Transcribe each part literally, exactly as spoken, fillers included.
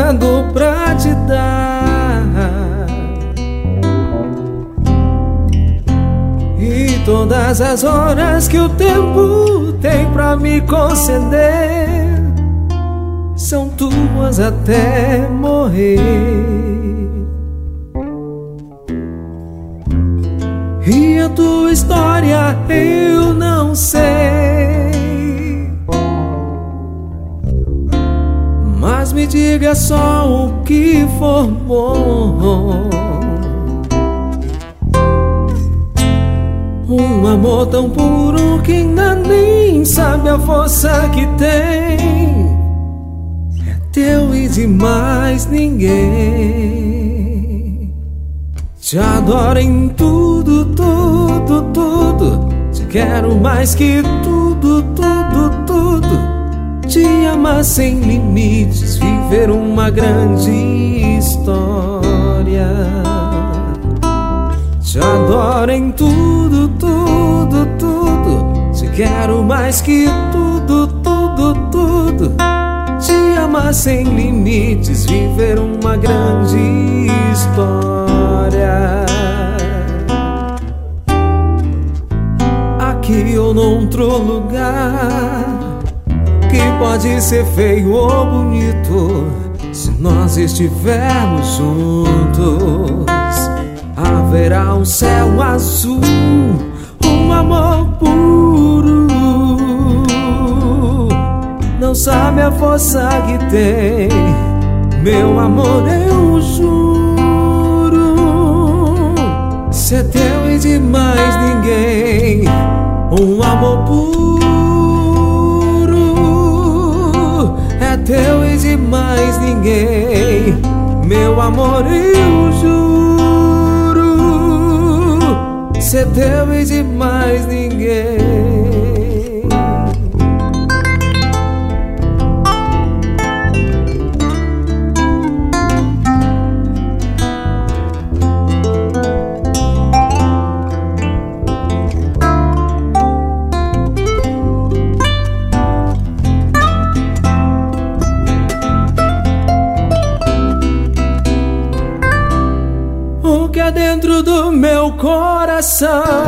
guardado pra te dar, e todas as horas que o tempo tem pra me conceder são tuas até morrer. E a tua história eu não sei, mas me diga só o que for bom. Um amor tão puro que ainda nem sabe a força que tem, é teu e de mais ninguém. Te adoro em tudo, tudo, tudo. Te quero mais que tudo, tudo, tudo. Te amar sem limites, viver uma grande história. Te adoro em tudo, tudo, tudo. Te quero mais que tudo, tudo, tudo. Te amar sem limites, viver uma grande história. Aqui ou noutro lugar, que pode ser feio ou bonito, se nós estivermos juntos, haverá um céu azul, um amor puro. Não sabe a força que tem, meu amor, eu juro. Se é teu e de mais ninguém, um amor puro. É teu e de mais ninguém, meu amor, eu juro. Se é teu e de mais ninguém. O que é dentro do meu coração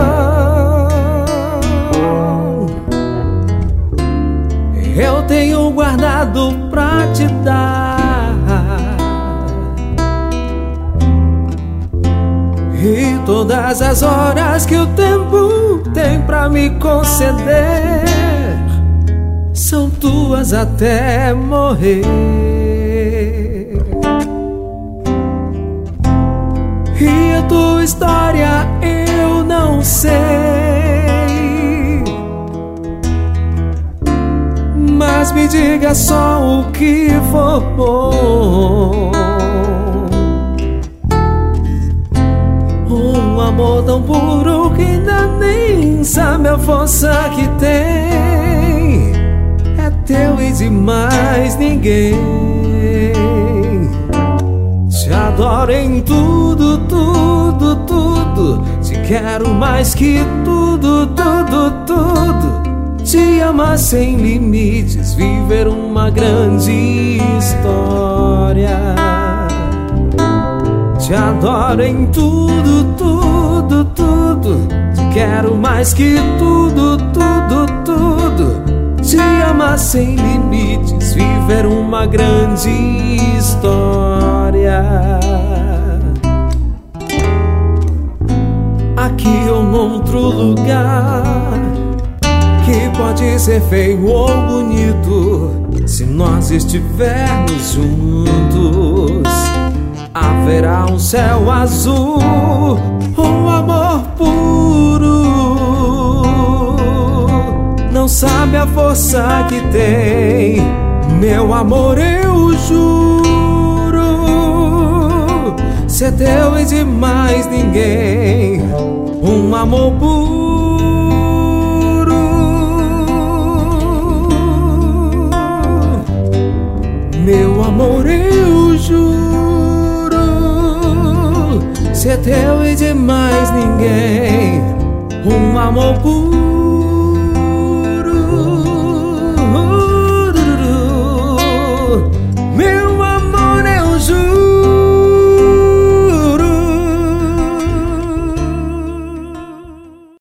eu tenho guardado pra te dar, e todas as horas que o tempo tem pra me conceder são tuas até morrer. E a tua história eu não sei, mas me diga só o que for bom. Um amor tão puro que ainda nem sabe a força que tem, é teu e de mais ninguém. Te adoro em tudo, tudo, tudo. Te quero mais que tudo, tudo, tudo. Te amar sem limites, viver uma grande história. Te adoro em tudo, tudo, tudo. Te quero mais que tudo, tudo, tudo. Te amar sem limites, viver uma grande história. Aqui ou noutro lugar, que pode ser feio ou bonito, se nós estivermos juntos, haverá um céu azul, um amor puro. Não sabe a força que tem, meu amor, eu juro. Se é teu e de mais ninguém, um amor puro. Meu amor, eu juro. Se é teu e de mais ninguém, um amor puro.